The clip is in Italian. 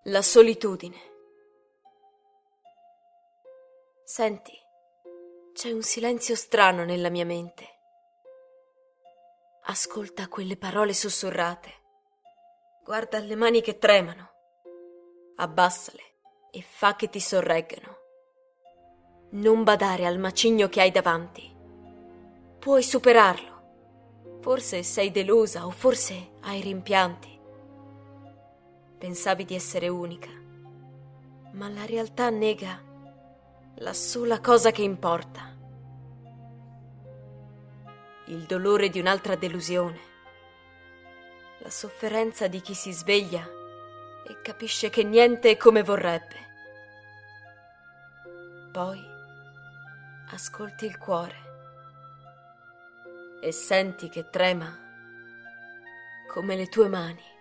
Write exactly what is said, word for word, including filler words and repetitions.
La solitudine. Senti, c'è un silenzio strano nella mia mente. Ascolta quelle parole sussurrate. Guarda le mani che tremano. Abbassale e fa che ti sorreggano. Non badare al macigno che hai davanti. Puoi superarlo. Forse sei delusa o forse hai rimpianti. Pensavi di essere unica, ma la realtà nega la sola cosa che importa. Il dolore di un'altra delusione, la sofferenza di chi si sveglia e capisce che niente è come vorrebbe. Poi ascolti il cuore e senti che trema come le tue mani.